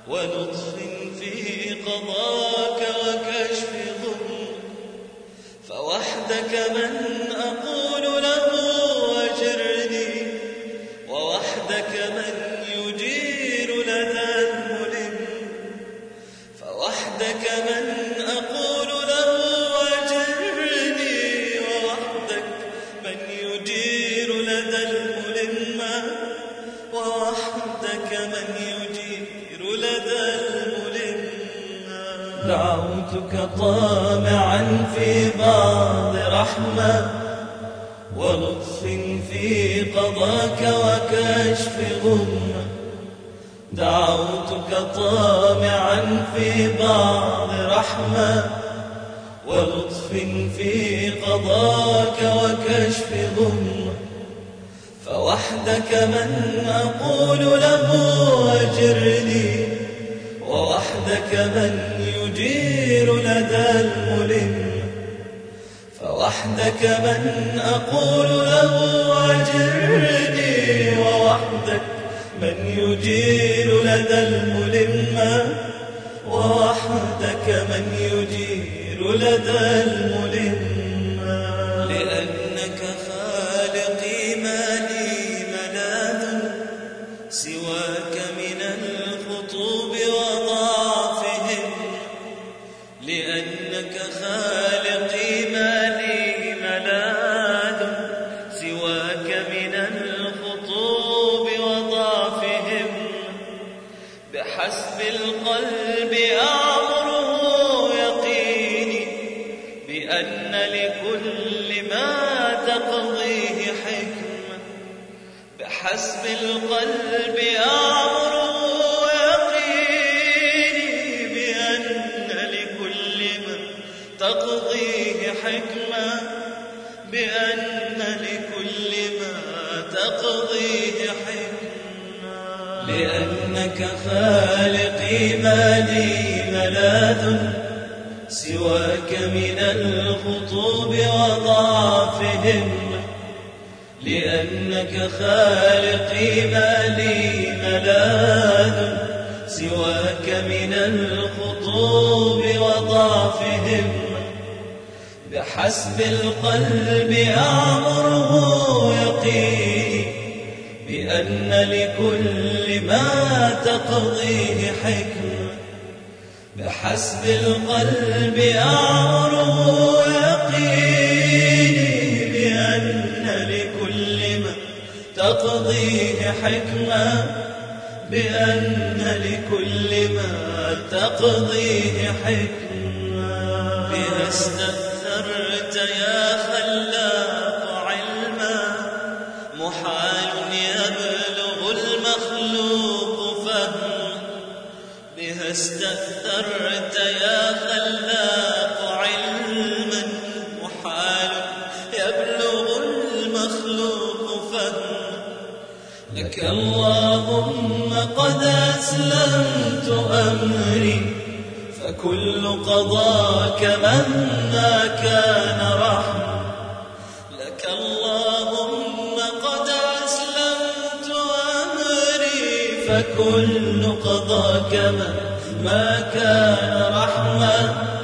ولطف في قضاك وكشف ضر، فوحدك من أقول له أجرني، ووحدك من يجير لدى الملم، فوحدك من أقول له أجرني، ووحدك من يجير لدى الملم، ووحدك من يجير لدى الملم. دعوتك طامعا في بعض رحمة ولطف في قضاك وكشف غمة، دعوتك طامعا في بعض رحمة ولطف في قضاك وكشف غمة، فوحدك من أقول له أجرني، ووحدك من يجير لدى الملم، فوحدك من أقول له أجرني، ووحدك من يجير لدى الملم، ووحدك من يجير لدى الملم. لأنك خالقي ما لي ملاذ سواك من الخطوب وضعفهم، لأنك خالقي ما لي ملاذ سواك من الخطوب وضعفهم، بحسب القلب أعمره يقيني بأن لكل ما تقضيه حكمة، بحسب القلب أعمره يقيني بأن لكل ما تقضيه حكمة، بأن لكل ما تقضيه حكمة. لأنك خالقي ما لي ملاذ سواك من الخطوب وضعفهم، لأنك خالقي ما لي ملاذ سواك من الخطوب وضعفهم، بحسب القلب أعمره يقيني بأن لكل ما تقضيه حكمة، بحسب القلب أعمره يقيني بأن لكل ما تقضيه حكمة، بأن لكل ما تقضيه حكمة. بها استأثرت يا خلاق علما، محال يبلغ المخلوق فهما، بها استأثرت يا خلاق علما، محال يبلغ المخلوق فهما، لك اللهم قد أسلمت أمري، فكل قضاك مهما كان رحمة، لك اللهم قد أسلمت أمري، فكل قضاك مهما كان رحمة،